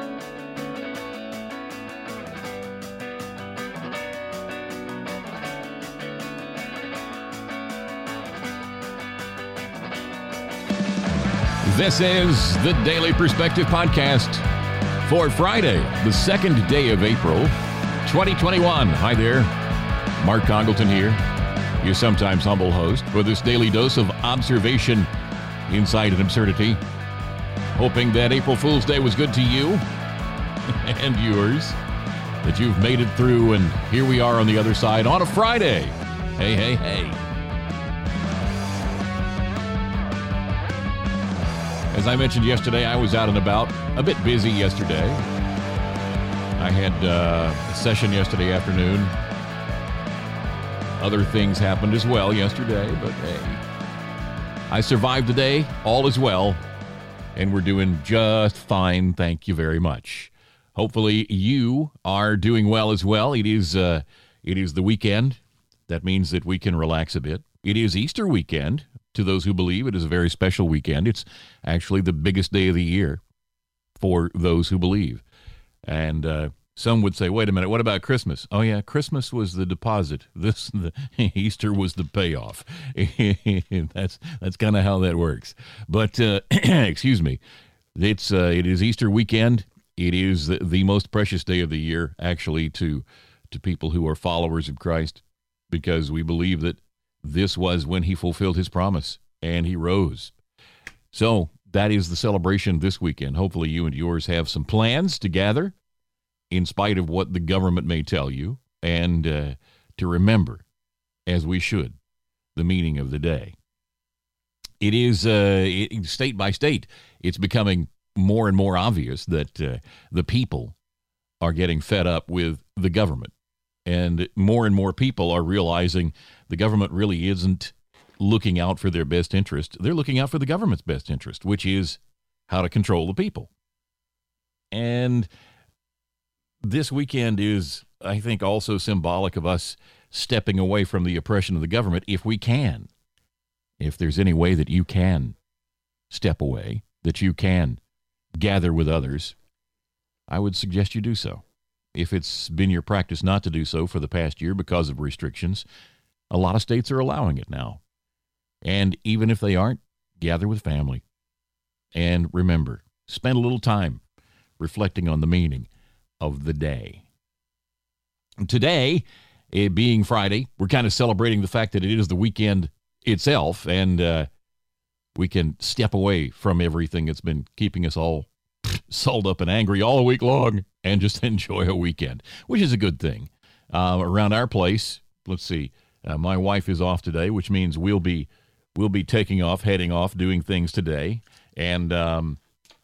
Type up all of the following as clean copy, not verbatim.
This is the Daily Perspective Podcast for Friday, the 2nd day of April, 2021. Hi there, Mark Congleton here, your sometimes humble host for this daily dose of observation, insight, and absurdity. Hoping that April Fool's Day was good to you and yours, that you've made it through, and here we are on the other side on a Friday. Hey, hey, hey. As I mentioned yesterday, I was out and about, a bit busy yesterday. I had a session yesterday afternoon. Other things happened as well yesterday, but hey, I survived the day. All is well, and we're doing just fine. Thank you very much. Hopefully, you are doing well as well. It is the weekend. That means that we can relax a bit. It is Easter weekend. To those who believe, it is a very special weekend. It's actually the biggest day of the year for those who believe. And some would say, wait a minute, what about Christmas? Oh, yeah, Christmas was the deposit. Easter was the payoff. That's kind of how that works. But, excuse me, it is Easter weekend. It is the most precious day of the year, actually, to people who are followers of Christ, because we believe that this was when he fulfilled his promise and he rose. So that is the celebration this weekend. Hopefully you and yours have some plans to gather in spite of what the government may tell you, and to remember, as we should, the meaning of the day. It is state by state, it's becoming more and more obvious that the people are getting fed up with the government. And more people are realizing the government really isn't looking out for their best interest. They're looking out for the government's best interest, which is how to control the people. And this weekend is, I think, also symbolic of us stepping away from the oppression of the government if we can. If there's any way that you can step away, that you can gather with others, I would suggest you do so. If it's been your practice not to do so for the past year because of restrictions, a lot of states are allowing it now. And even if they aren't, gather with family. And remember, spend a little time reflecting on the meaning of the day. Today, it being Friday, we're kind of celebrating the fact that it is the weekend itself, and we can step away from everything that's been keeping us all sold up and angry all week long and just enjoy a weekend, which is a good thing. Around our place, let's see, my wife is off today, which means we'll be taking off, heading off, doing things today. And I've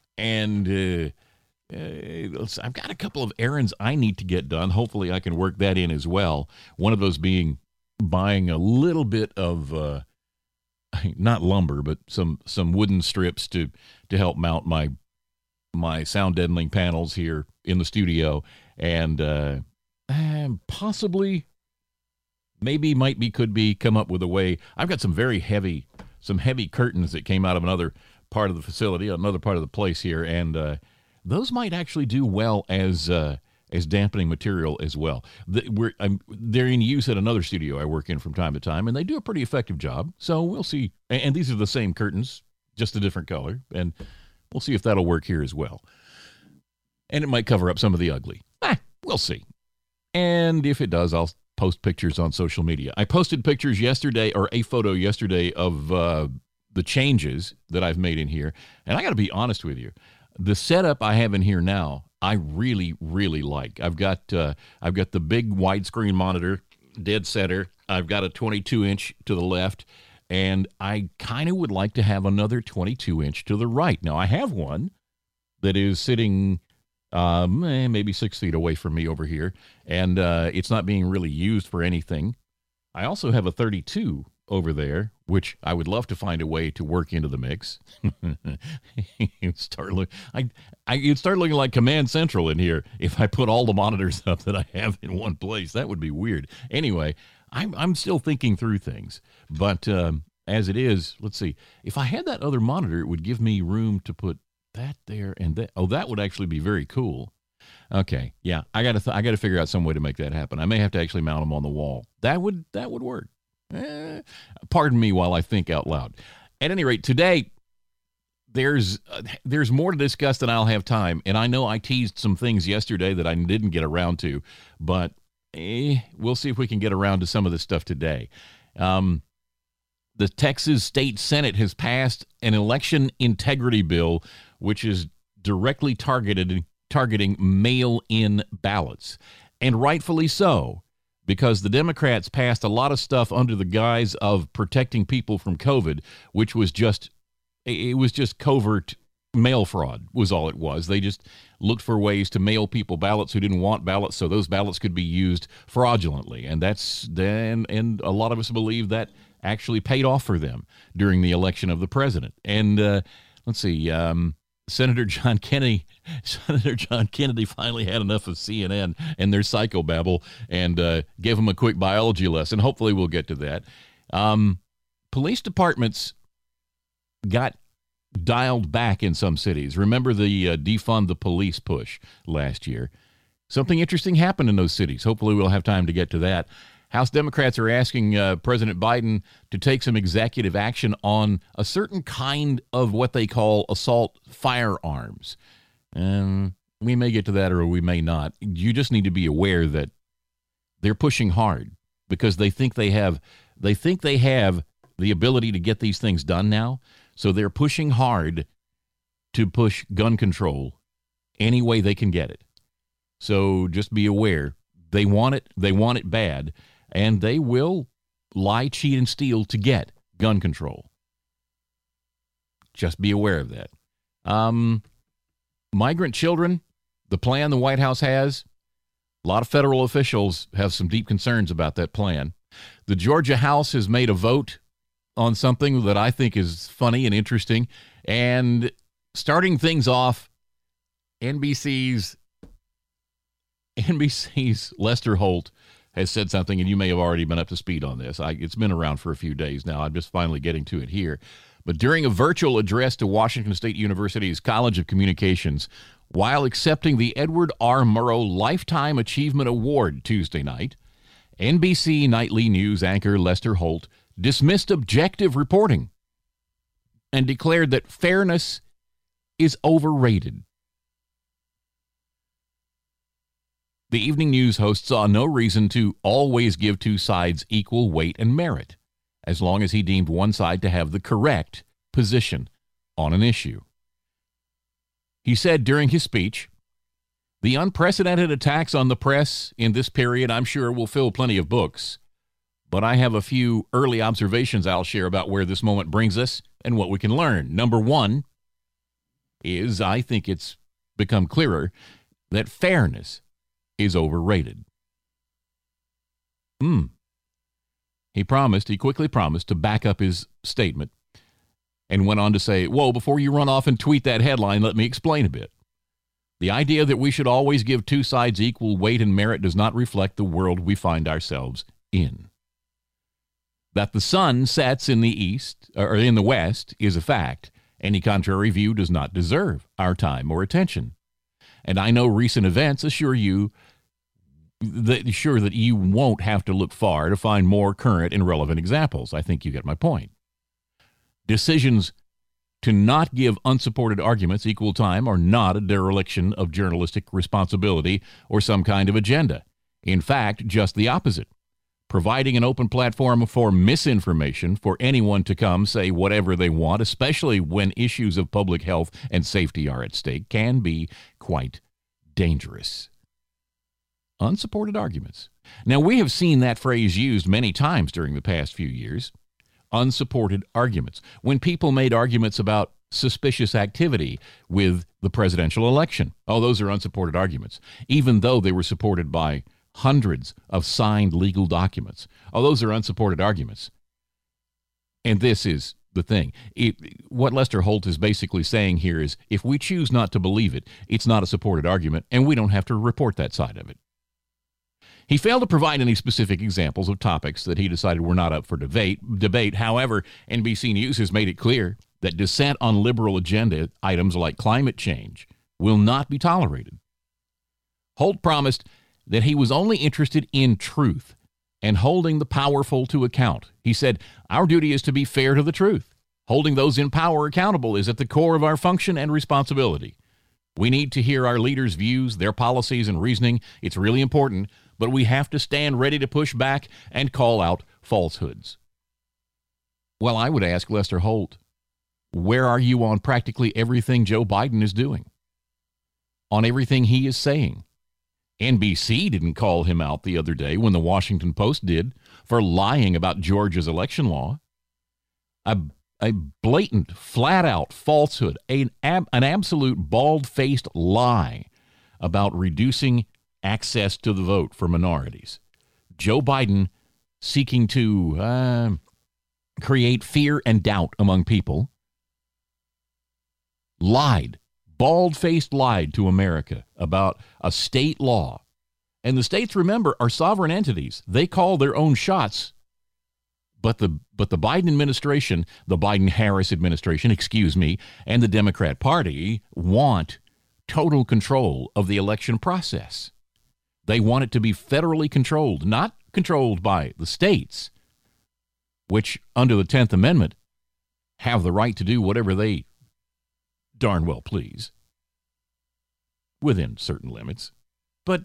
got a couple of errands I need to get done. Hopefully I can work that in as well. One of those being buying a little bit of, not lumber, but some wooden strips to help mount my sound deadening panels here in the studio, and possibly, maybe, might be, could be, come up with a way. I've got some heavy curtains that came out of another part of the facility, another part of the place here, and those might actually do well as dampening material as well. They're in use at another studio I work in from time to time, and they do a pretty effective job. So we'll see. And these are the same curtains, just a different color, and we'll see if that'll work here as well. And it might cover up some of the ugly. We'll see. And if it does, I'll post pictures on social media. I posted pictures yesterday, or a photo yesterday, of the changes that I've made in here. And I got to be honest with you. The setup I have in here now, I really, really like. I've got the big widescreen monitor, dead center. I've got a 22-inch to the left. And I kind of would like to have another 22-inch to the right. Now, I have one that is sitting maybe 6 feet away from me over here, and it's not being really used for anything. I also have a 32 over there, which I would love to find a way to work into the mix. It'd start looking like Command Central in here if I put all the monitors up that I have in one place. That would be weird. Anyway, I'm still thinking through things, but as it is, let's see. If I had that other monitor, it would give me room to put that there and that. Oh, that would actually be very cool. Okay, yeah, I got to figure out some way to make that happen. I may have to actually mount them on the wall. That would work. Pardon me while I think out loud. At any rate, today there's more to discuss than I'll have time, and I know I teased some things yesterday that I didn't get around to, but we'll see if we can get around to some of this stuff today. The Texas State Senate has passed an election integrity bill, which is directly targeting mail-in ballots, and rightfully so, because the Democrats passed a lot of stuff under the guise of protecting people from COVID, which was just covert mail fraud was all it was. They just looked for ways to mail people ballots who didn't want ballots, so those ballots could be used fraudulently, and and a lot of us believe that actually paid off for them during the election of the president. And let's see, Senator John Kennedy finally had enough of CNN and their psychobabble and gave him a quick biology lesson. Hopefully we'll get to that. Police departments got dialed back in some cities. Remember the defund the police push last year? Something interesting happened in those cities. Hopefully we'll have time to get to that. House Democrats are asking President Biden to take some executive action on a certain kind of what they call assault firearms. We may get to that or we may not. You just need to be aware that they're pushing hard because they think they have the ability to get these things done now. So they're pushing hard to push gun control any way they can get it. So just be aware. They want it. They want it bad. And they will lie, cheat, and steal to get gun control. Just be aware of that. Migrant children, the plan the White House has, a lot of federal officials have some deep concerns about that plan. The Georgia House has made a vote on something that I think is funny and interesting. And starting things off, NBC's Lester Holt has said something, and you may have already been up to speed on this. It's been around for a few days now. I'm just finally getting to it here. But during a virtual address to Washington State University's College of Communications, while accepting the Edward R. Murrow Lifetime Achievement Award Tuesday night, NBC Nightly News anchor Lester Holt dismissed objective reporting and declared that fairness is overrated. The evening news host saw no reason to always give two sides equal weight and merit, as long as he deemed one side to have the correct position on an issue. He said during his speech, "The unprecedented attacks on the press in this period, I'm sure, will fill plenty of books. But I have a few early observations I'll share about where this moment brings us and what we can learn. Number one is I think it's become clearer that fairness is overrated." He quickly promised to back up his statement and went on to say, "Whoa, before you run off and tweet that headline, let me explain a bit. The idea that we should always give two sides equal weight and merit does not reflect the world we find ourselves in. That the sun sets in the east or in the west is a fact. Any contrary view does not deserve our time or attention. And I know recent events assure that you won't have to look far to find more current and relevant examples. I think you get my point. Decisions to not give unsupported arguments equal time are not a dereliction of journalistic responsibility or some kind of agenda. In fact, just the opposite. Providing an open platform for misinformation for anyone to come say whatever they want, especially when issues of public health and safety are at stake, can be quite dangerous." Unsupported arguments. Now, we have seen that phrase used many times during the past few years. Unsupported arguments. When people made arguments about suspicious activity with the presidential election. Oh, those are unsupported arguments, even though they were supported by hundreds of signed legal documents. Oh, those are unsupported arguments. And this is the thing. What Lester Holt is basically saying here is if we choose not to believe it, it's not a supported argument, and we don't have to report that side of it. He failed to provide any specific examples of topics that he decided were not up for debate. However, NBC News has made it clear that dissent on liberal agenda items like climate change will not be tolerated. Holt promised that he was only interested in truth and holding the powerful to account. He said, "Our duty is to be fair to the truth. Holding those in power accountable is at the core of our function and responsibility. We need to hear our leaders' views, their policies, and reasoning. It's really important, but we have to stand ready to push back and call out falsehoods." Well, I would ask Lester Holt, where are you on practically everything Joe Biden is doing? On everything he is saying? NBC didn't call him out the other day when the Washington Post did for lying about Georgia's election law. A blatant, flat-out falsehood, an absolute bald-faced lie about reducing access to the vote for minorities. Joe Biden seeking to create fear and doubt among people, bald-faced lied to America about a state law. And the states, remember, are sovereign entities. They call their own shots. But the Biden administration, the Biden-Harris administration, and the Democrat Party want total control of the election process. They want it to be federally controlled, not controlled by the states, which under the 10th Amendment have the right to do whatever they darn well please, within certain limits. But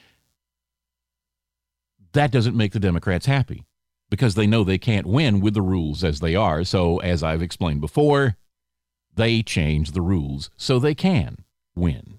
that doesn't make the Democrats happy, because they know they can't win with the rules as they are. So, as I've explained before, they change the rules so they can win.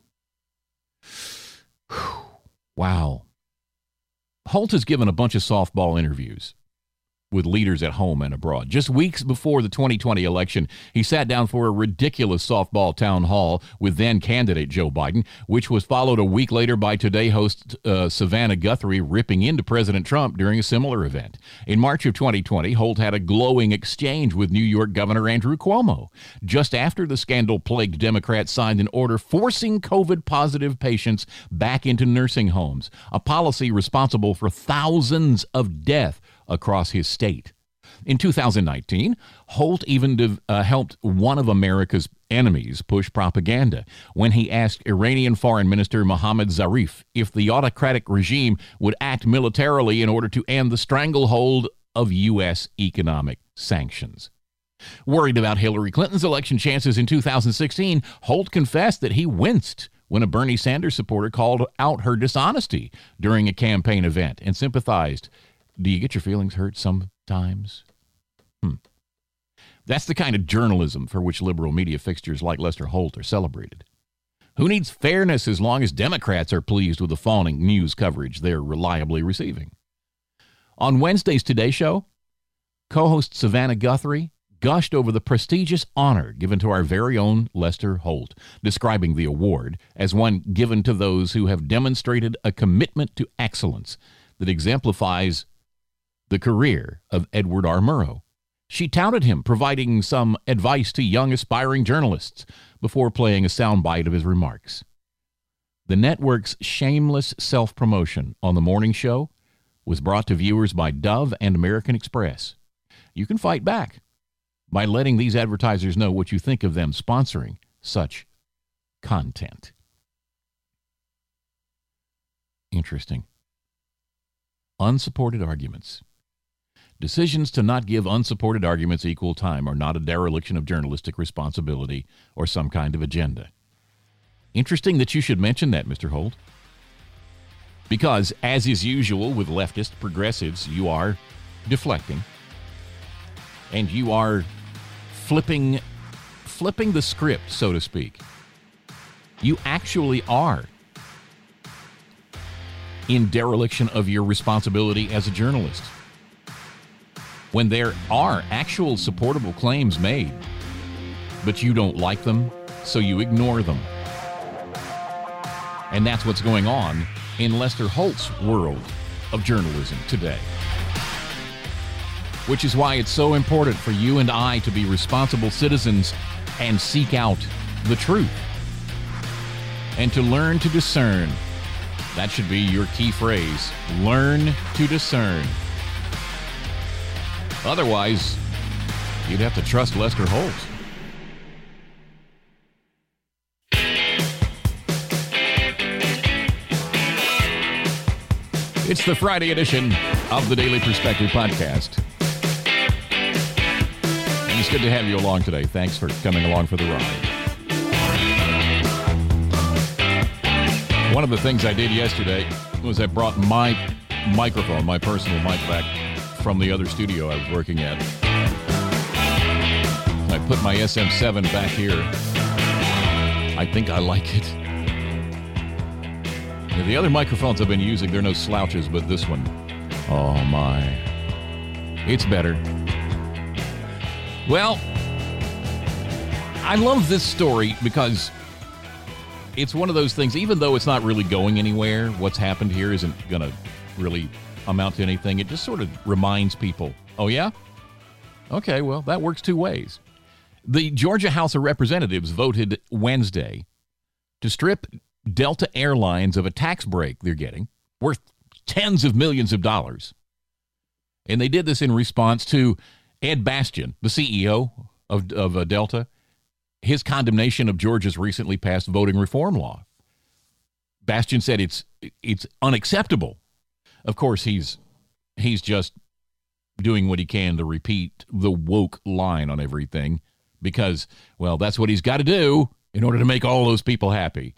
Wow. Holt has given a bunch of softball interviews with leaders at home and abroad. Just weeks before the 2020 election, he sat down for a ridiculous softball town hall with then-candidate Joe Biden, which was followed a week later by Today host Savannah Guthrie ripping into President Trump during a similar event. In March of 2020, Holt had a glowing exchange with New York Governor Andrew Cuomo, just after the scandal-plagued Democrats signed an order forcing COVID-positive patients back into nursing homes, a policy responsible for thousands of deaths across his state. In 2019, Holt even helped one of America's enemies push propaganda when he asked Iranian Foreign Minister Mohammad Zarif if the autocratic regime would act militarily in order to end the stranglehold of U.S. economic sanctions. Worried about Hillary Clinton's election chances in 2016, Holt confessed that he winced when a Bernie Sanders supporter called out her dishonesty during a campaign event and sympathized. Do you get your feelings hurt sometimes? That's the kind of journalism for which liberal media fixtures like Lester Holt are celebrated. Who needs fairness as long as Democrats are pleased with the fawning news coverage they're reliably receiving? On Wednesday's Today Show, co-host Savannah Guthrie gushed over the prestigious honor given to our very own Lester Holt, describing the award as one given to those who have demonstrated a commitment to excellence that exemplifies the career of Edward R. Murrow. She touted him, providing some advice to young aspiring journalists before playing a soundbite of his remarks. The network's shameless self-promotion on the morning show was brought to viewers by Dove and American Express. You can fight back by letting these advertisers know what you think of them sponsoring such content. Interesting. Unsupported arguments. Decisions to not give unsupported arguments equal time are not a dereliction of journalistic responsibility or some kind of agenda. Interesting that you should mention that, Mr. Holt. Because, as is usual with leftist progressives, you are deflecting. And you are flipping the script, so to speak. You actually are in dereliction of your responsibility as a journalist. When there are actual supportable claims made, but you don't like them, so you ignore them. And that's what's going on in Lester Holt's world of journalism today. Which is why it's so important for you and I to be responsible citizens and seek out the truth. And to learn to discern. That should be your key phrase. Learn to discern. Otherwise, you'd have to trust Lester Holt. It's the Friday edition of the Daily Perspective Podcast. And it's good to have you along today. Thanks for coming along for the ride. One of the things I did yesterday was I brought my microphone, my personal mic, back from the other studio I was working at. I put my SM7 back here. I think I like it. Now, the other microphones I've been using, they're no slouches, but this one, oh my, it's better. Well, I love this story because it's one of those things, even though it's not really going anywhere, what's happened here isn't going to really amount to anything. It just sort of reminds people, oh yeah? Okay, well, that works two ways. The Georgia House of Representatives voted Wednesday to strip Delta Airlines of a tax break they're getting, worth tens of millions of dollars. And they did this in response to Ed Bastian, the CEO of Delta, his condemnation of Georgia's recently passed voting reform law. Bastian said it's unacceptable. Of course, he's just doing what he can to repeat the woke line on everything because, well, that's what he's got to do in order to make all those people happy.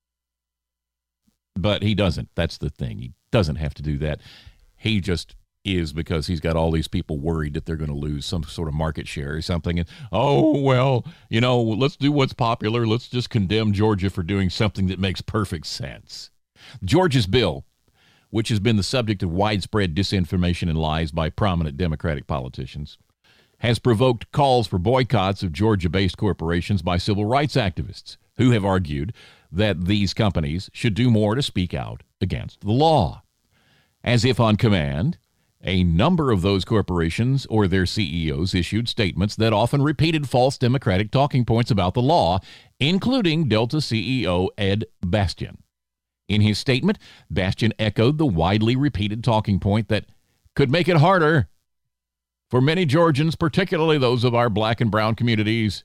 But he doesn't. That's the thing. He doesn't have to do that. He just is, because he's got all these people worried that they're going to lose some sort of market share or something. And, oh, well, let's do what's popular. Let's just condemn Georgia for doing something that makes perfect sense. Georgia's bill, which has been the subject of widespread disinformation and lies by prominent Democratic politicians, has provoked calls for boycotts of Georgia-based corporations by civil rights activists who have argued that these companies should do more to speak out against the law. As if on command, a number of those corporations or their CEOs issued statements that often repeated false Democratic talking points about the law, including Delta CEO Ed Bastian. In his statement, Bastian echoed the widely repeated talking point that could make it harder for many Georgians, particularly those of our black and brown communities,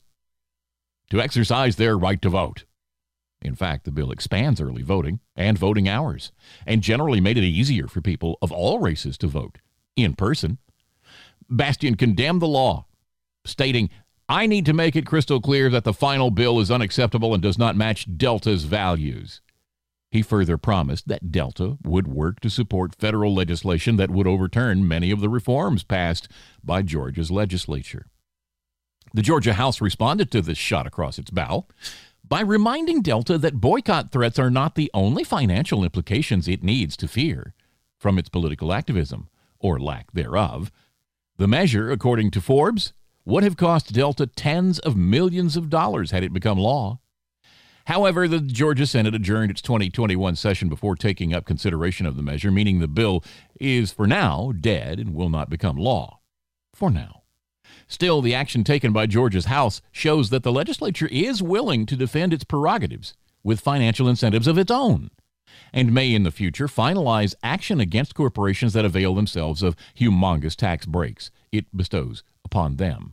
to exercise their right to vote. In fact, the bill expands early voting and voting hours, and generally made it easier for people of all races to vote in person. Bastian condemned the law, stating, "I need to make it crystal clear that the final bill is unacceptable and does not match Delta's values." He further promised that Delta would work to support federal legislation that would overturn many of the reforms passed by Georgia's legislature. The Georgia House responded to this shot across its bow by reminding Delta that boycott threats are not the only financial implications it needs to fear from its political activism, or lack thereof. The measure, according to Forbes, would have cost Delta tens of millions of dollars had it become law. However, the Georgia Senate adjourned its 2021 session before taking up consideration of the measure, meaning the bill is for now dead and will not become law. For now. Still, the action taken by Georgia's House shows that the legislature is willing to defend its prerogatives with financial incentives of its own, and may in the future finalize action against corporations that avail themselves of humongous tax breaks it bestows upon them.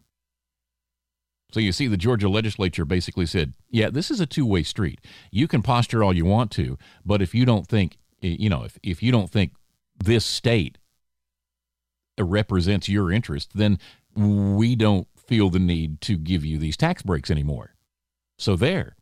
So you see, the Georgia legislature basically said, yeah, this is a two-way street. You can posture all you want to, but if you don't think, if you don't think this state represents your interest, then we don't feel the need to give you these tax breaks anymore. So there.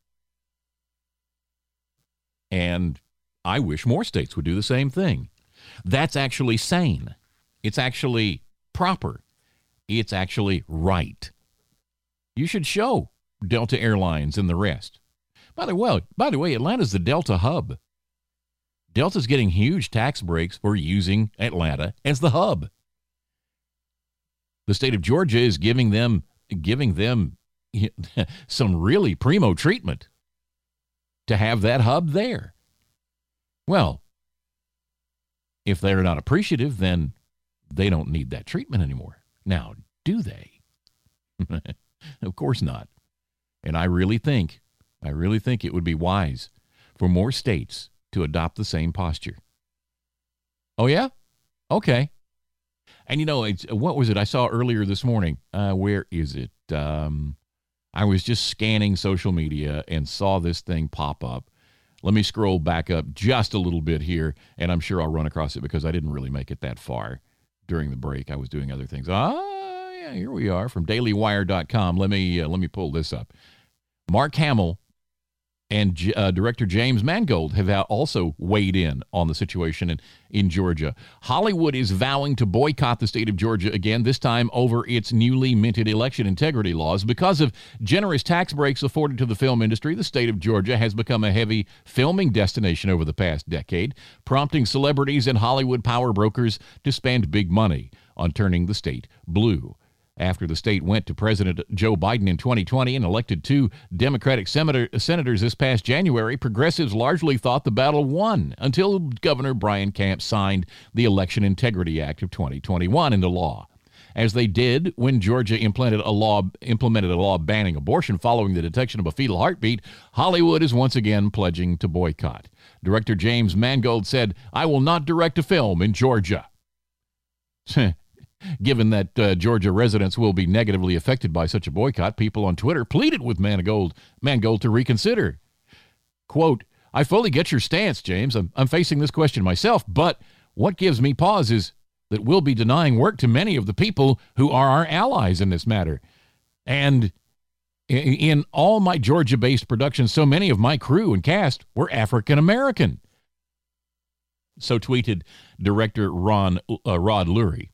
And I wish more states would do the same thing. That's actually sane. It's actually proper. It's actually right. You should show Delta Airlines and the rest. By the way, Atlanta's the Delta hub. Delta's getting huge tax breaks for using Atlanta as the hub. The state of Georgia is giving them some really primo treatment to have that hub there. Well, if they're not appreciative, then they don't need that treatment anymore. Now, do they? Of course not. And I really think it would be wise for more states to adopt the same posture. Oh, yeah? Okay. And what was it I saw earlier this morning? Where is it? I was just scanning social media and saw this thing pop up. Let me scroll back up just a little bit here, and I'm sure I'll run across it because I didn't really make it that far during the break. I was doing other things. Yeah, here we are from dailywire.com. Let me pull this up. Mark Hamill and director James Mangold have also weighed in on the situation in Georgia. Hollywood is vowing to boycott the state of Georgia again, this time over its newly minted election integrity laws. Because of generous tax breaks afforded to the film industry, the state of Georgia has become a heavy filming destination over the past decade, prompting celebrities and Hollywood power brokers to spend big money on turning the state blue. After the state went to President Joe Biden in 2020 and elected 2 Democratic senators this past January, progressives largely thought the battle won until Governor Brian Kemp signed the Election Integrity Act of 2021 into law. As they did when Georgia implemented a law banning abortion following the detection of a fetal heartbeat, Hollywood is once again pledging to boycott. Director James Mangold said, "I will not direct a film in Georgia." Given that Georgia residents will be negatively affected by such a boycott, people on Twitter pleaded with Mangold to reconsider. Quote, "I fully get your stance, James. I'm facing this question myself, but what gives me pause is that we'll be denying work to many of the people who are our allies in this matter. And in all my Georgia-based productions, so many of my crew and cast were African-American." So tweeted director Rod Lurie.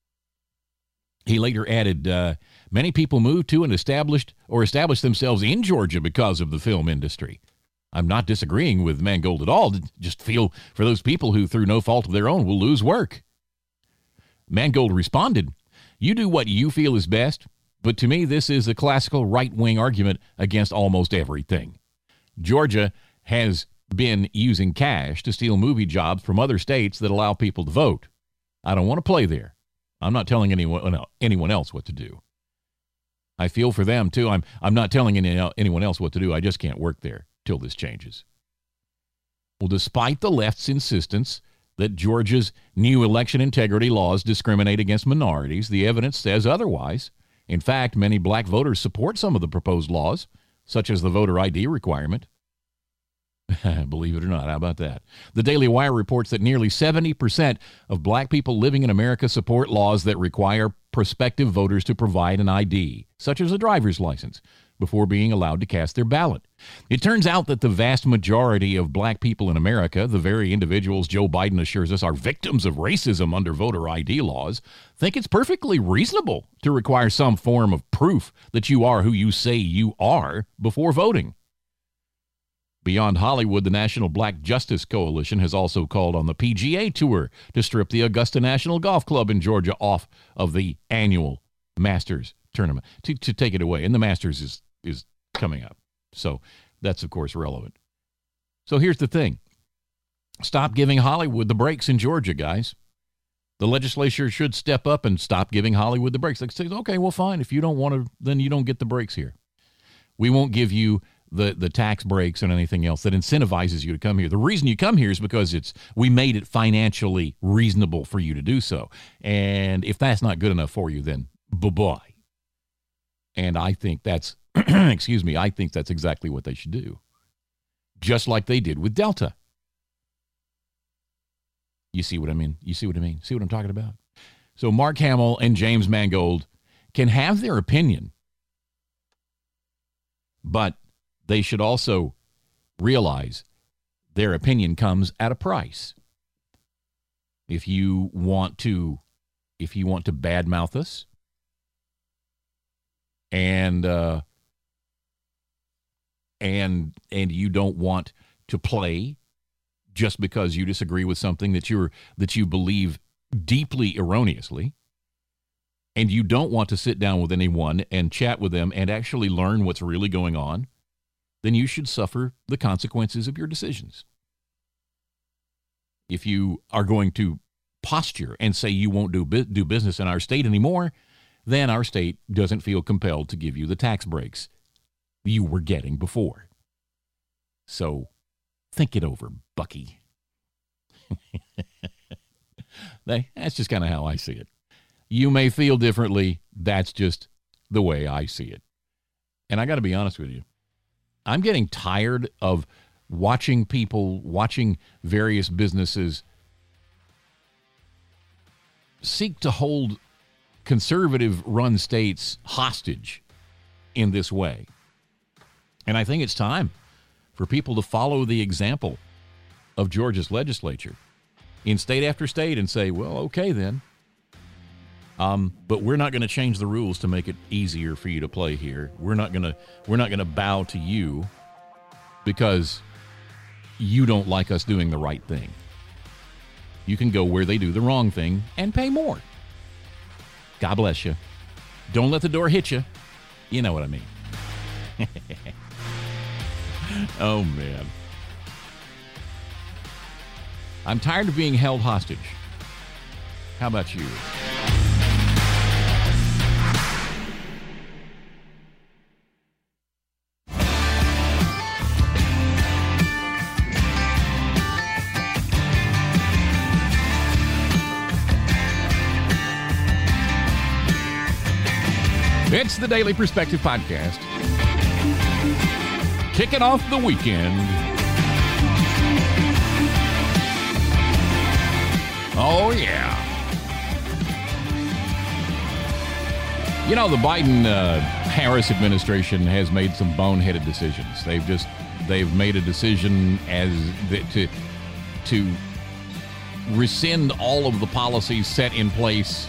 He later added, "Many people moved to and established themselves in Georgia because of the film industry." I'm not disagreeing with Mangold at all. Just feel for those people who, through no fault of their own, will lose work. Mangold responded, "You do what you feel is best, but to me this is a classical right-wing argument against almost everything. Georgia has been using cash to steal movie jobs from other states that allow people to vote. I don't want to play there. I'm not telling anyone else what to do. I feel for them, too. I'm not telling anyone else what to do. I just can't work there till this changes." Well, despite the left's insistence that Georgia's new election integrity laws discriminate against minorities, the evidence says otherwise. In fact, many black voters support some of the proposed laws, such as the voter ID requirement. Believe it or not, how about that? The Daily Wire reports that nearly 70% of black people living in America support laws that require prospective voters to provide an ID, such as a driver's license, before being allowed to cast their ballot. It turns out that the vast majority of black people in America, the very individuals Joe Biden assures us are victims of racism under voter ID laws, think it's perfectly reasonable to require some form of proof that you are who you say you are before voting. Beyond Hollywood, the National Black Justice Coalition has also called on the PGA Tour to strip the Augusta National Golf Club in Georgia off of the annual Masters tournament, to take it away. And the Masters is coming up. So that's, of course, relevant. So here's the thing. Stop giving Hollywood the breaks in Georgia, guys. The legislature should step up and stop giving Hollywood the breaks. Like, say, okay, well, fine. If you don't want to, then you don't get the breaks here. We won't give you the tax breaks and anything else that incentivizes you to come here. The reason you come here is because we made it financially reasonable for you to do so. And if that's not good enough for you, then bye-bye. And I think that's, I think that's exactly what they should do. Just like they did with Delta. You see what I mean? See what I'm talking about? So Mark Hamill and James Mangold can have their opinion, but they should also realize their opinion comes at a price. If you want to badmouth us and you don't want to play just because you disagree with something that you believe deeply erroneously, and you don't want to sit down with anyone and chat with them and actually learn what's really going on, then you should suffer the consequences of your decisions. If you are going to posture and say you won't do business in our state anymore, then our state doesn't feel compelled to give you the tax breaks you were getting before. So think it over, Bucky. That's just kind of how I see it. You may feel differently. That's just the way I see it. And I got to be honest with you. I'm getting tired of watching people, watching various businesses seek to hold conservative-run states hostage in this way. And I think it's time for people to follow the example of Georgia's legislature in state after state and say, well, okay then. But we're not going to change the rules to make it easier for you to play here. We're not going to bow to you because you don't like us doing the right thing. You can go where they do the wrong thing and pay more. God bless you. Don't let the door hit you. You know what I mean. Oh, man. I'm tired of being held hostage. How about you? It's the Daily Perspective Podcast. Kicking off the weekend. Oh, yeah. You know, the Biden-Harris administration has made some boneheaded decisions. They've made a decision to rescind all of the policies set in place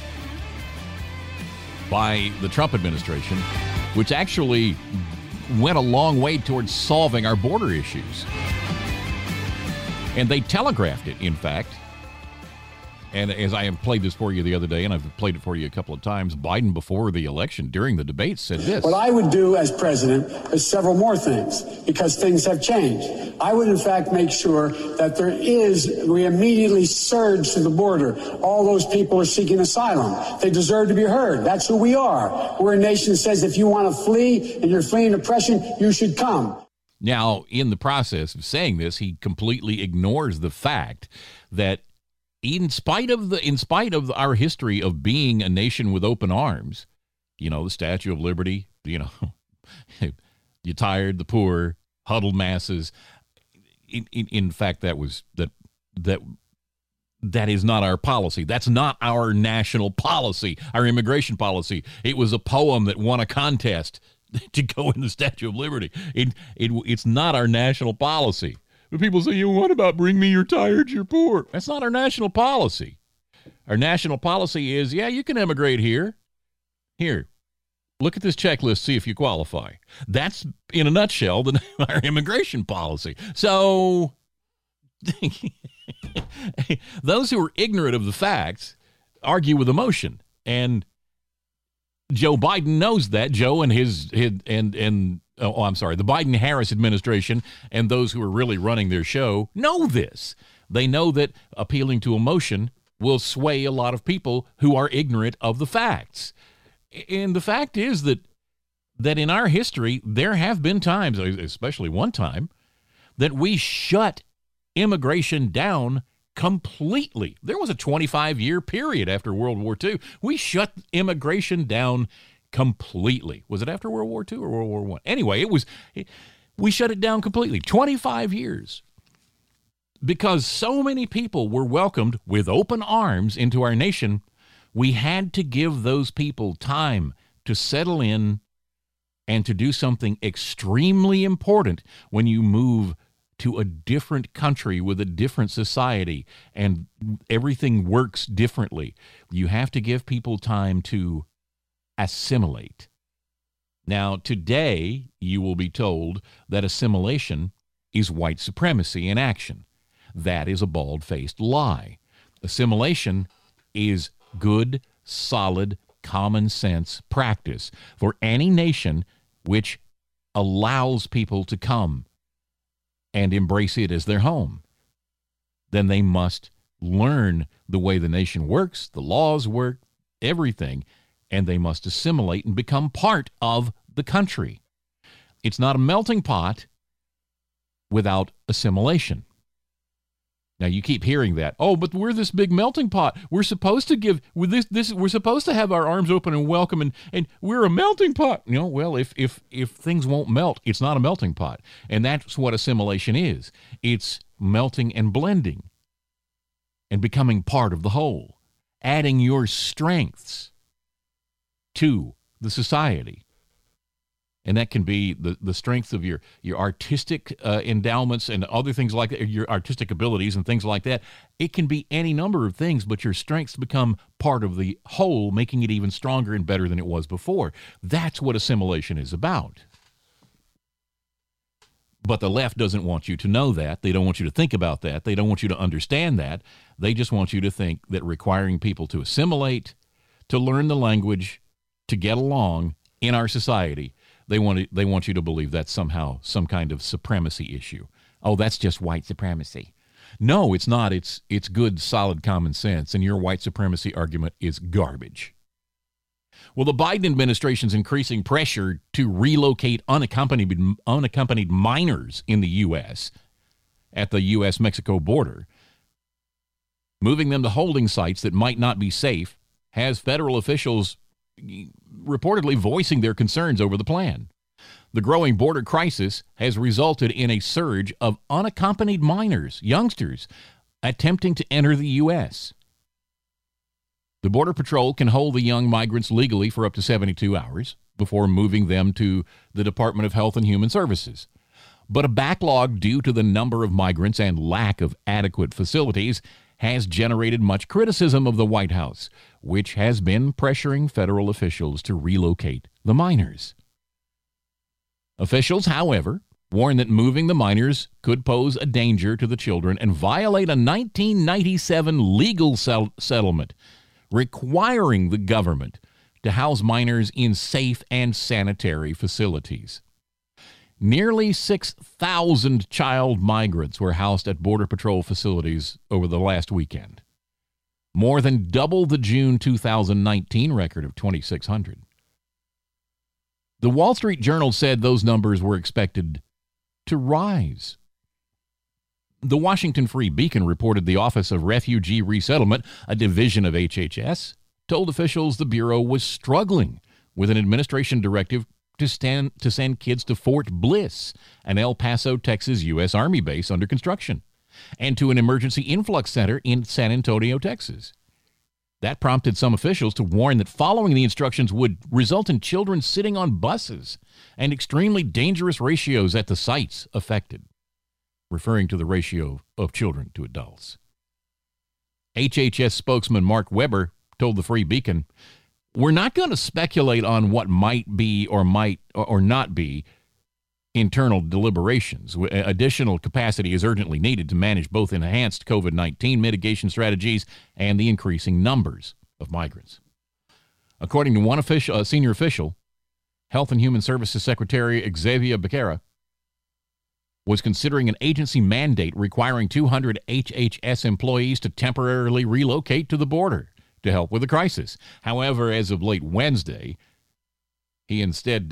by the Trump administration, which actually went a long way towards solving our border issues. And they telegraphed it, in fact. And as I have played this for you the other day, and I've played it for you a couple of times, Biden, before the election, during the debate, said this. What I would do as president is several more things, because things have changed. I would, in fact, make sure that we immediately surge to the border. All those people are seeking asylum. They deserve to be heard. That's who we are. We're a nation that says if you want to flee and you're fleeing oppression, you should come. Now, in the process of saying this, he completely ignores the fact that in spite of our history of being a nation with open arms, you know, the Statue of Liberty, you know, you tired, the poor, huddled masses. In fact, that is not our policy. That's not our national policy, our immigration policy. It was a poem that won a contest to go in the Statue of Liberty. It's not our national policy. But people say, what about bring me your tired, you're poor? That's not our national policy. Our national policy is, yeah, you can immigrate here. Here, look at this checklist, see if you qualify. That's, in a nutshell, our immigration policy. So those who are ignorant of the facts argue with emotion. And Joe Biden knows that. Joe and the Biden-Harris administration and those who are really running their show know this. They know that appealing to emotion will sway a lot of people who are ignorant of the facts. And the fact is that in our history, there have been times, especially one time, that we shut immigration down completely. There was a 25-year period after World War II. We shut immigration down completely. Was it after World War II or World War I? Anyway, we shut it down completely. 25 years. Because so many people were welcomed with open arms into our nation, we had to give those people time to settle in and to do something extremely important when you move to a different country with a different society and everything works differently. You have to give people time to assimilate. Now, today, you will be told that assimilation is white supremacy in action. That is a bald-faced lie. Assimilation is good, solid, common sense practice for any nation which allows people to come and embrace it as their home. Then they must learn the way the nation works, the laws work, everything, and they must assimilate and become part of the country. It's not a melting pot without assimilation. Now you keep hearing that. Oh, but we're this big melting pot. We're supposed to give with this. We're supposed to have our arms open and welcome, and we're a melting pot. Well, if things won't melt, it's not a melting pot, and that's what assimilation is. It's melting and blending, and becoming part of the whole, adding your strengths to the society. And that can be the strength of your artistic endowments and other things like that, your artistic abilities and things like that. It can be any number of things, but your strengths become part of the whole, making it even stronger and better than it was before. That's what assimilation is about. But the left doesn't want you to know that. They don't want you to think about that. They don't want you to understand that. They just want you to think that requiring people to assimilate, to learn the language, to get along in our society, they want you to believe that's somehow some kind of supremacy issue. Oh, that's just white supremacy. No, it's not. It's good, solid common sense, and your white supremacy argument is garbage. Well, the Biden administration's increasing pressure to relocate unaccompanied minors in the U.S. at the U.S.-Mexico border, moving them to holding sites that might not be safe, has federal officials reportedly voicing their concerns over the plan. The growing border crisis has resulted in a surge of unaccompanied minors, youngsters, attempting to enter the U.S. The Border Patrol can hold the young migrants legally for up to 72 hours before moving them to the Department of Health and Human Services. But a backlog due to the number of migrants and lack of adequate facilities has generated much criticism of the White House, which has been pressuring federal officials to relocate the minors. Officials, however, warn that moving the minors could pose a danger to the children and violate a 1997 legal settlement requiring the government to house minors in safe and sanitary facilities. Nearly 6,000 child migrants were housed at Border Patrol facilities over the last weekend, more than double the June 2019 record of 2,600. The Wall Street Journal said those numbers were expected to rise. The Washington Free Beacon reported the Office of Refugee Resettlement, a division of HHS, told officials the Bureau was struggling with an administration directive to send kids to Fort Bliss, an El Paso, Texas U.S. Army base under construction, and to an emergency influx center in San Antonio, Texas. That prompted some officials to warn that following the instructions would result in children sitting on buses and extremely dangerous ratios at the sites affected, referring to the ratio of children to adults. HHS spokesman Mark Weber told the Free Beacon, "We're not going to speculate on what might be or might or not be internal deliberations. Additional capacity is urgently needed to manage both enhanced COVID-19 mitigation strategies and the increasing numbers of migrants." According to one senior official, Health and Human Services Secretary Xavier Becerra was considering an agency mandate requiring 200 HHS employees to temporarily relocate to the border to help with the crisis. However, as of late Wednesday, he instead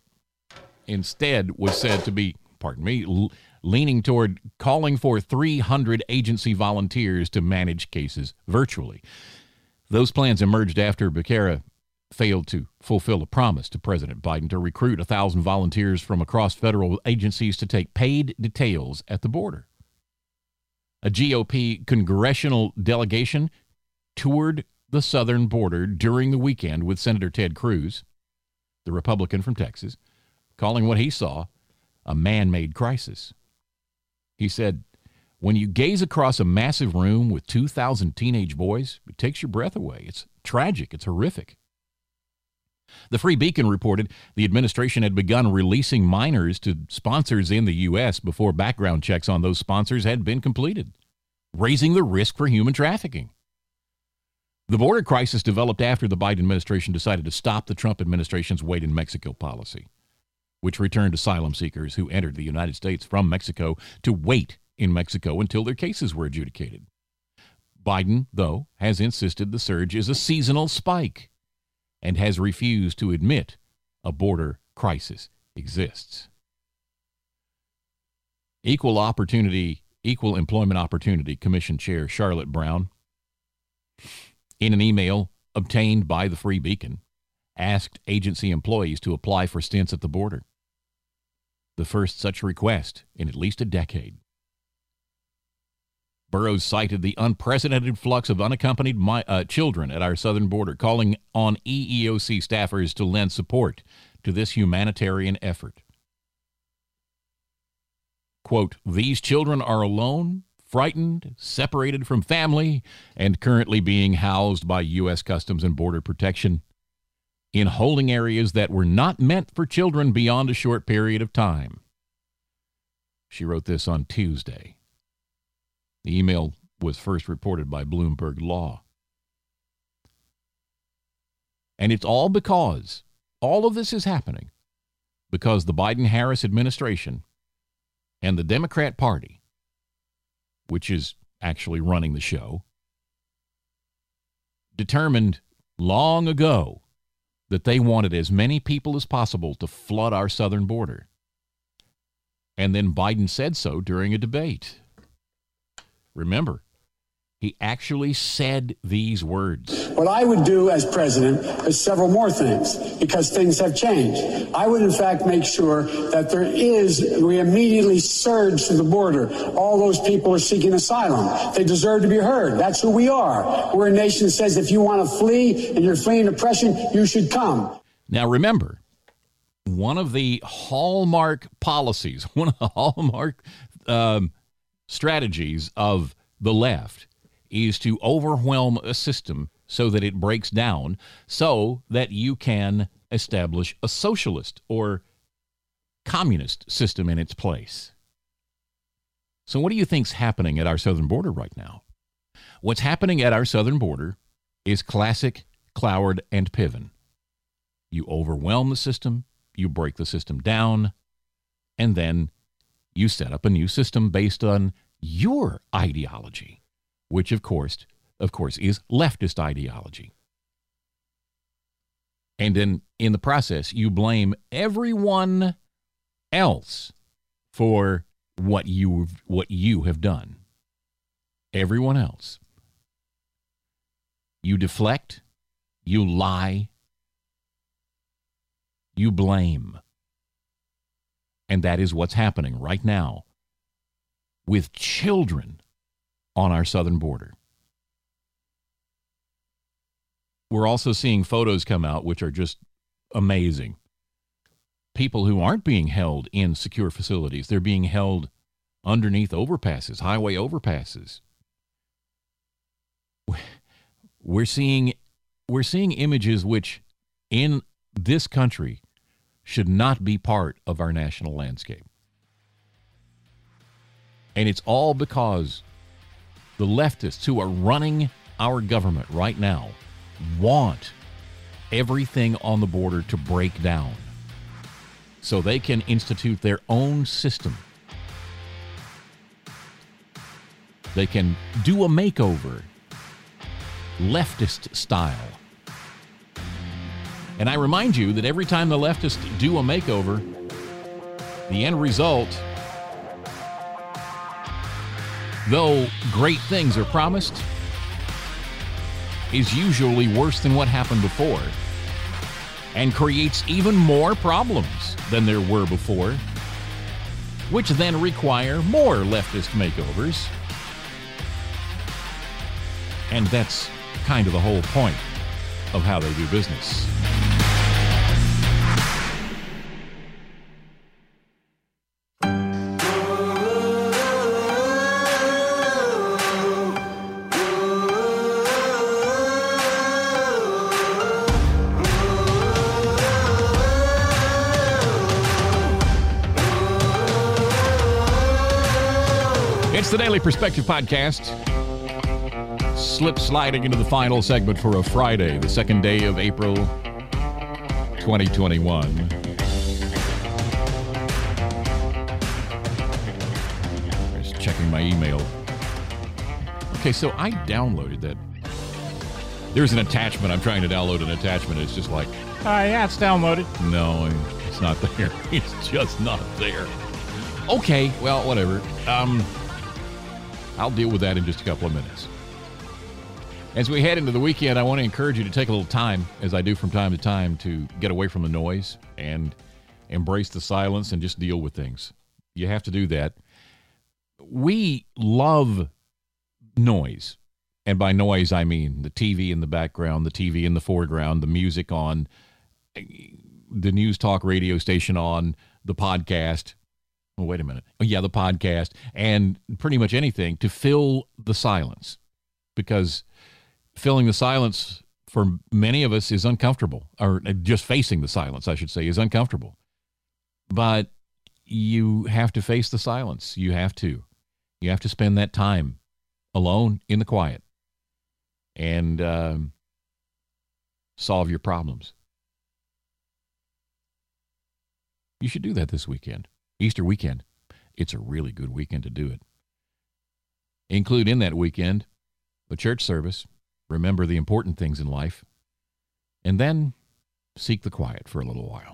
was said to be, leaning toward calling for 300 agency volunteers to manage cases virtually. Those plans emerged after Becerra failed to fulfill a promise to President Biden to recruit 1,000 volunteers from across federal agencies to take paid details at the border. A GOP congressional delegation toured the southern border during the weekend with Senator Ted Cruz, the Republican from Texas, calling what he saw a man-made crisis. He said, "When you gaze across a massive room with 2,000 teenage boys, it takes your breath away. It's tragic. It's horrific." The Free Beacon reported the administration had begun releasing minors to sponsors in the U.S. before background checks on those sponsors had been completed, raising the risk for human trafficking. The border crisis developed after the Biden administration decided to stop the Trump administration's Wait in Mexico policy, which returned asylum seekers who entered the United States from Mexico to wait in Mexico until their cases were adjudicated. Biden, though, has insisted the surge is a seasonal spike and has refused to admit a border crisis exists. Equal opportunity Equal Employment Opportunity Commission Chair Charlotte Brown, in an email obtained by the Free Beacon, asked agency employees to apply for stints at the border. The first such request in at least a decade. Burrows cited the unprecedented flux of unaccompanied children at our southern border, calling on EEOC staffers to lend support to this humanitarian effort. Quote, these children are alone, frightened, separated from family, and currently being housed by U.S. Customs and Border Protection in holding areas that were not meant for children beyond a short period of time. She wrote this on Tuesday. The email was first reported by Bloomberg Law. And it's all because all of this is happening because the Biden-Harris administration and the Democrat Party, which is actually running the show, determined long ago that they wanted as many people as possible to flood our southern border. And then Biden said so during a debate. Remember, he actually said these words. What I would do as president is several more things, because things have changed. I would, in fact, make sure that we immediately surge to the border. All those people are seeking asylum. They deserve to be heard. That's who we are. We're a nation that says if you want to flee and you're fleeing oppression, you should come. Now, remember, one of the hallmark policies, one of the hallmark strategies of the left is to overwhelm a system so that it breaks down so that you can establish a socialist or communist system in its place. So what do you think's happening at our southern border right now? What's happening at our southern border is classic Cloward and Piven. You overwhelm the system, you break the system down, and then you set up a new system based on your ideology, which of course is leftist ideology. And then in the process, you blame everyone else for what you have done. Everyone else. You deflect, you lie, you blame. And that is what's happening right now with children on our southern border. We're also seeing photos come out which are just amazing. People who aren't being held in secure facilities, they're being held underneath overpasses, highway overpasses. We're seeing images which in this country should not be part of our national landscape. And it's all because the leftists who are running our government right now want everything on the border to break down so they can institute their own system. They can do a makeover, leftist style. And I remind you that every time the leftists do a makeover, the end result, though great things are promised, is usually worse than what happened before and creates even more problems than there were before, which then require more leftist makeovers. And that's kind of the whole point of how they do business. It's the Daily Perspective Podcast. Sliding into the final segment for a Friday, the second day of April 2021. Just checking my email. Okay, so I downloaded that. There's an attachment. I'm trying to download an attachment. It's just like, yeah, it's downloaded. No, it's not there. It's just not there. Okay, well, whatever. I'll deal with that in just a couple of minutes. As we head into the weekend, I want to encourage you to take a little time, as I do from time to time, to get away from the noise and embrace the silence and just deal with things. You have to do that. We love noise. And by noise, I mean the TV in the background, the TV in the foreground, the music on, the news talk radio station on, the podcast. Oh, wait a minute. Oh, yeah, the podcast. And pretty much anything to fill the silence. Because filling the silence for many of us is uncomfortable. Or just facing the silence, I should say, is uncomfortable. But you have to face the silence. You have to. You have to spend that time alone in the quiet and solve your problems. You should do that this weekend. Easter weekend. It's a really good weekend to do it. Include in that weekend a church service. Remember the important things in life. And then seek the quiet for a little while.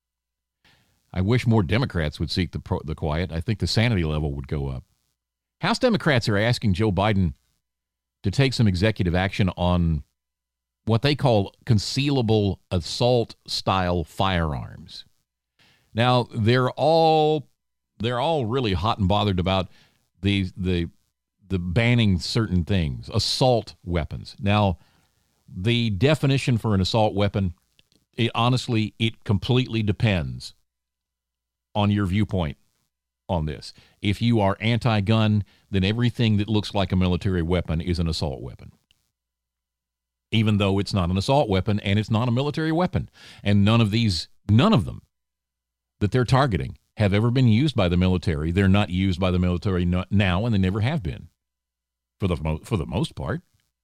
I wish more Democrats would seek the quiet. I think the sanity level would go up. House Democrats are asking Joe Biden to take some executive action on what they call concealable assault-style firearms. Now, they're all really hot and bothered about the banning certain things, assault weapons. Now, the definition for an assault weapon, it completely depends on your viewpoint on this. If you are anti-gun, then everything that looks like a military weapon is an assault weapon. Even though it's not an assault weapon and it's not a military weapon. And none of them that they're targeting have ever been used by the military. They're not used by the military now, and they never have been, for the most part.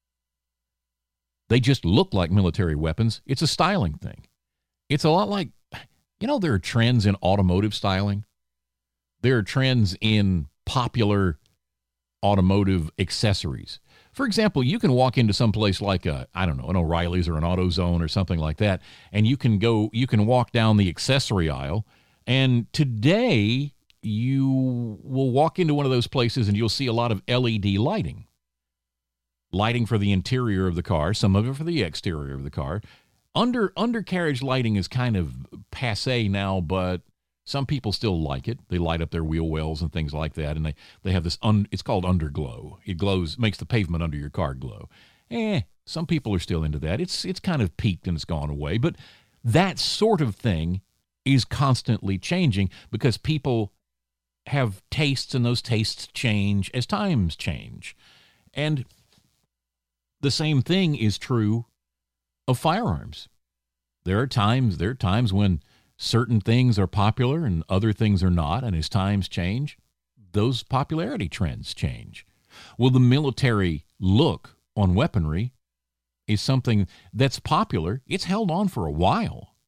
They just look like military weapons. It's a styling thing. It's a lot like, there are trends in automotive styling. There are trends in popular automotive accessories. For example, you can walk into some place like an O'Reilly's or an AutoZone or something like that, and you can walk down the accessory aisle, and today you will walk into one of those places and you'll see a lot of LED lighting. Lighting for the interior of the car, some of it for the exterior of the car. Undercarriage lighting is kind of passé now, but some people still like it. They light up their wheel wells and things like that, and they have this, it's called underglow. It glows, makes the pavement under your car glow. Some people are still into that. It's kind of peaked and it's gone away, but that sort of thing is constantly changing because people have tastes, and those tastes change as times change. And the same thing is true of firearms. There are times when certain things are popular and other things are not, and as times change, those popularity trends change. Well, the military look on weaponry is something that's popular. It's held on for a while.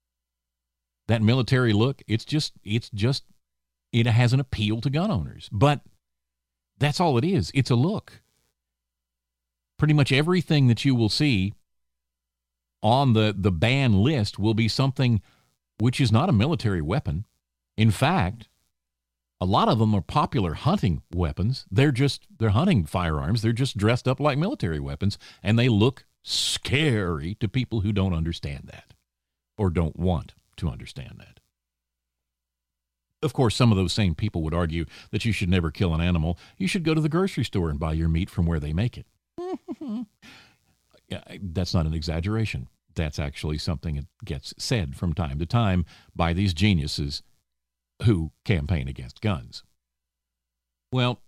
That military look, it has an appeal to gun owners. But that's all it is. It's a look. Pretty much everything that you will see on the ban list will be something which is not a military weapon. In fact, a lot of them are popular hunting weapons. They're hunting firearms. They're just dressed up like military weapons, and they look scary to people who don't understand that or don't want to understand that. Of course, some of those same people would argue that you should never kill an animal. You should go to the grocery store and buy your meat from where they make it. Yeah, that's not an exaggeration. That's actually something that gets said from time to time by these geniuses who campaign against guns. Well,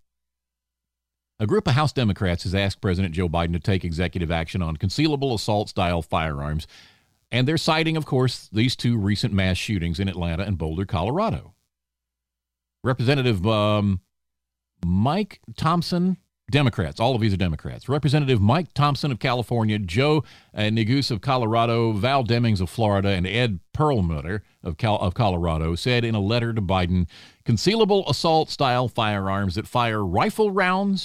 a group of House Democrats has asked President Joe Biden to take executive action on concealable assault-style firearms, and they're citing, of course, these two recent mass shootings in Atlanta and Boulder, Colorado. Representative Mike Thompson, Democrats, all of these are Democrats. Representative Mike Thompson of California, Joe Neguse of Colorado, Val Demings of Florida, and Ed Perlmutter of Colorado said in a letter to Biden, concealable assault-style firearms that fire rifle rounds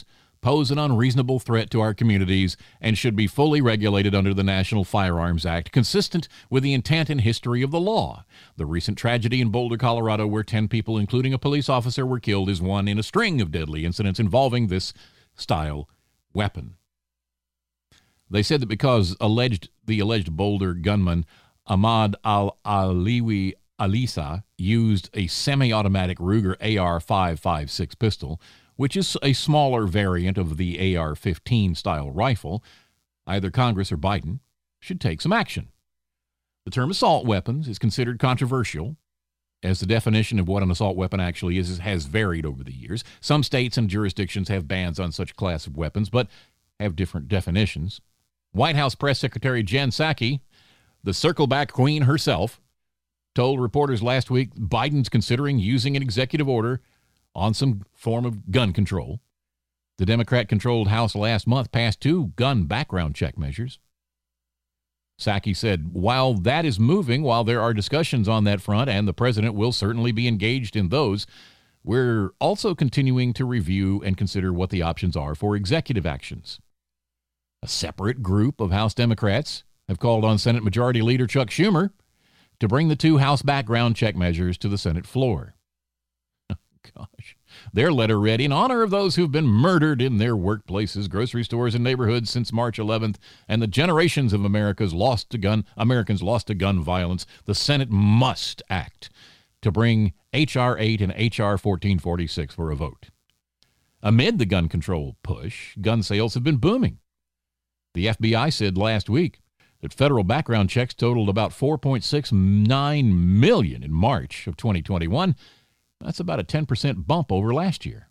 pose an unreasonable threat to our communities and should be fully regulated under the National Firearms Act, consistent with the intent and history of the law. The recent tragedy in Boulder, Colorado, where 10 people, including a police officer, were killed, is one in a string of deadly incidents involving this style weapon. They said that because the alleged Boulder gunman Ahmad Al-Aliwi Alisa used a semi-automatic Ruger AR-556 pistol, which is a smaller variant of the AR-15 style rifle, either Congress or Biden should take some action. The term assault weapons is considered controversial, as the definition of what an assault weapon actually is has varied over the years. Some states and jurisdictions have bans on such class of weapons, but have different definitions. White House Press Secretary Jen Psaki, the circle-back queen herself, told reporters last week Biden's considering using an executive order on some form of gun control. The Democrat-controlled House last month passed 2 gun background check measures. Psaki said, while that is moving, while there are discussions on that front, and the president will certainly be engaged in those, we're also continuing to review and consider what the options are for executive actions. A separate group of House Democrats have called on Senate Majority Leader Chuck Schumer to bring the 2 House background check measures to the Senate floor. Oh, gosh. Their letter read, in honor of those who've been murdered in their workplaces, grocery stores, and neighborhoods since March 11th, and the generations of Americans lost to gun violence, the Senate must act to bring H.R. 8 and H.R. 1446 for a vote. Amid the gun control push, gun sales have been booming. The FBI said last week that federal background checks totaled about 4.69 million in March of 2021. That's about a 10% bump over last year.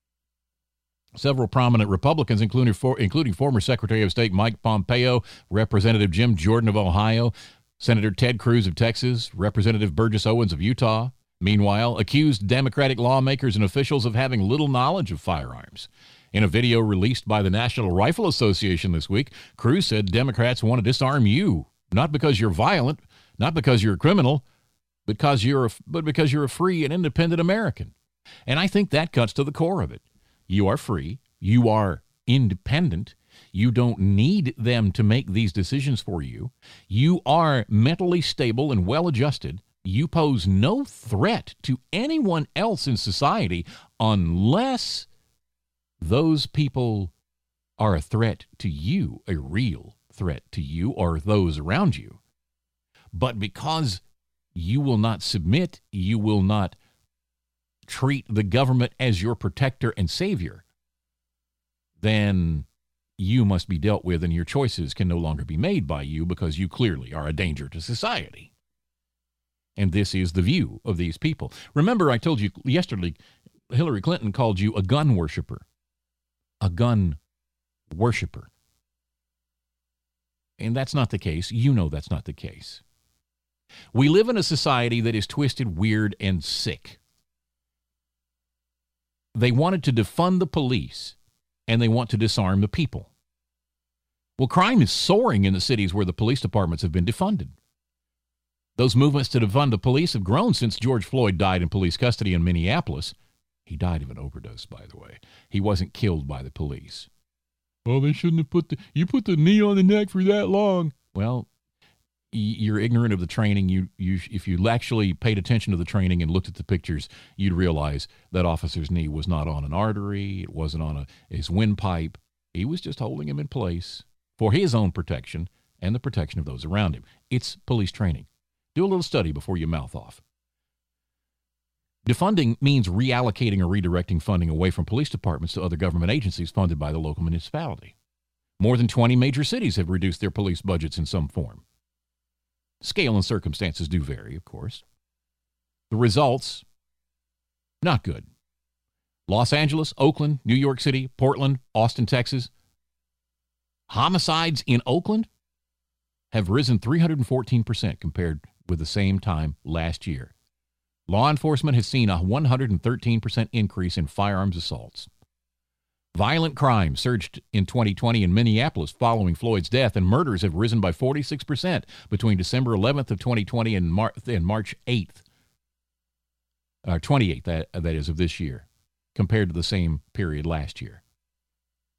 Several prominent Republicans, including former Secretary of State Mike Pompeo, Representative Jim Jordan of Ohio, Senator Ted Cruz of Texas, Representative Burgess Owens of Utah, meanwhile, accused Democratic lawmakers and officials of having little knowledge of firearms. In a video released by the National Rifle Association this week, Cruz said Democrats want to disarm you, not because you're violent, not because you're a criminal, but because you're a free and independent American. And I think that cuts to the core of it. You are free. You are independent. You don't need them to make these decisions for you. You are mentally stable and well-adjusted. You pose no threat to anyone else in society unless those people are a threat to you, a real threat to you or those around you. But because you will not submit, you will not treat the government as your protector and savior, then you must be dealt with and your choices can no longer be made by you because you clearly are a danger to society. And this is the view of these people. Remember, I told you yesterday, Hillary Clinton called you a gun worshiper. A gun worshiper. And that's not the case. You know that's not the case. We live in a society that is twisted, weird, and sick. They wanted to defund the police, and they want to disarm the people. Well, crime is soaring in the cities where the police departments have been defunded. Those movements to defund the police have grown since George Floyd died in police custody in Minneapolis. He died of an overdose, by the way. He wasn't killed by the police. Oh, they shouldn't have you put the knee on the neck for that long. Well, you're ignorant of the training. If you actually paid attention to the training and looked at the pictures, you'd realize that officer's knee was not on an artery. It wasn't on his windpipe. He was just holding him in place for his own protection and the protection of those around him. It's police training. Do a little study before you mouth off. Defunding means reallocating or redirecting funding away from police departments to other government agencies funded by the local municipality. More than 20 major cities have reduced their police budgets in some form. Scale and circumstances do vary, of course. The results, not good. Los Angeles, Oakland, New York City, Portland, Austin, Texas. Homicides in Oakland have risen 314% compared with the same time last year. Law enforcement has seen a 113% increase in firearms assaults. Violent crime surged in 2020 in Minneapolis following Floyd's death, and murders have risen by 46% between December 11th of 2020 and March 8th, 28th, that is, of this year, compared to the same period last year.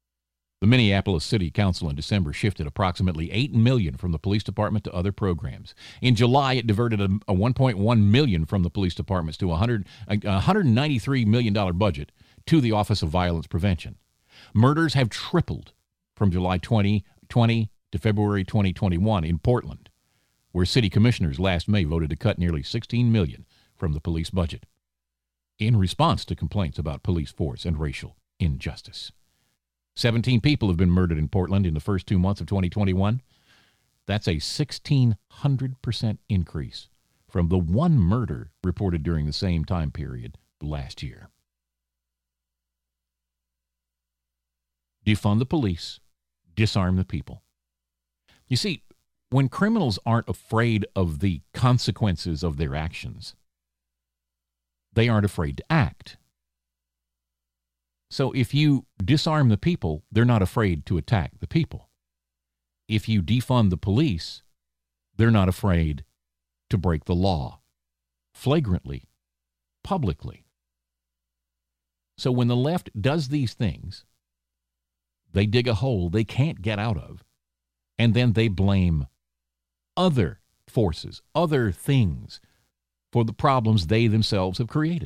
The Minneapolis City Council in December shifted approximately $8 million from the police department to other programs. In July, it diverted a $1.1 million from the police departments to a $193 million budget to the Office of Violence Prevention. Murders have tripled from July 2020 to February 2021 in Portland, where city commissioners last May voted to cut nearly $16 million from the police budget in response to complaints about police force and racial injustice. 17 people have been murdered in Portland in the first 2 months of 2021. That's a 1,600% increase from the one murder reported during the same time period last year. Defund the police, disarm the people. You see, when criminals aren't afraid of the consequences of their actions, they aren't afraid to act. So if you disarm the people, they're not afraid to attack the people. If you defund the police, they're not afraid to break the law flagrantly, publicly. So when the left does these things, they dig a hole they can't get out of, and then they blame other forces, other things, for the problems they themselves have created.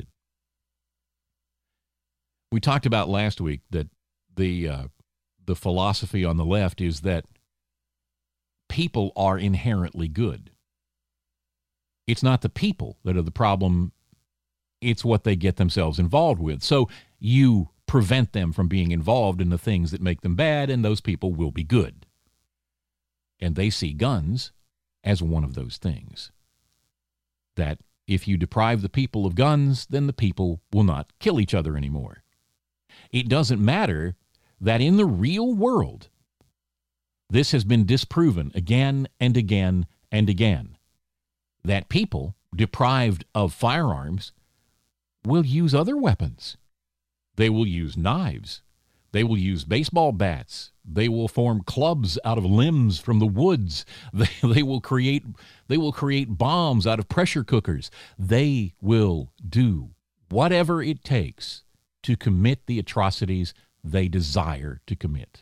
We talked about last week that the philosophy on the left is that people are inherently good. It's not the people that are the problem, it's what they get themselves involved with. So you prevent them from being involved in the things that make them bad, and those people will be good. And they see guns as one of those things. That if you deprive the people of guns, then the people will not kill each other anymore. It doesn't matter that in the real world, this has been disproven again and again and again, that people deprived of firearms will use other weapons. They will use knives. They will use baseball bats. They will form clubs out of limbs from the woods. They will create bombs out of pressure cookers. They will do whatever it takes to commit the atrocities they desire to commit.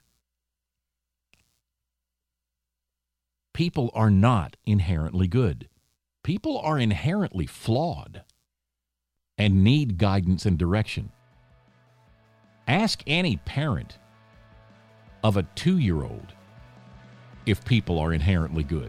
People are not inherently good. People are inherently flawed and need guidance and direction. Ask any parent of a 2-year-old if people are inherently good.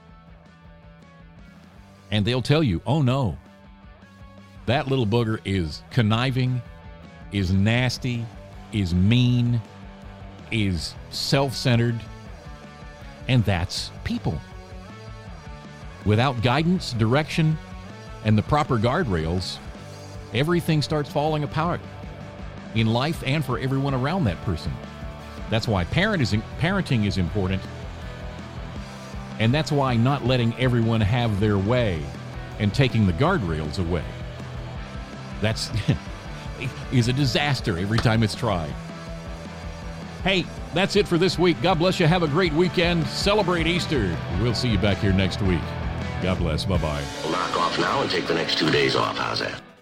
And they'll tell you, oh no, that little booger is conniving, is nasty, is mean, is self-centered, and that's people. Without guidance, direction, and the proper guardrails, everything starts falling apart in life and for everyone around that person. That's why parenting is important, and that's why not letting everyone have their way and taking the guardrails away, that's is a disaster every time it's tried. Hey, that's it for this week. God bless you. Have a great weekend. Celebrate Easter. We'll see you back here next week. God bless. Bye-bye. We'll knock off now and take the next 2 days off. How's that?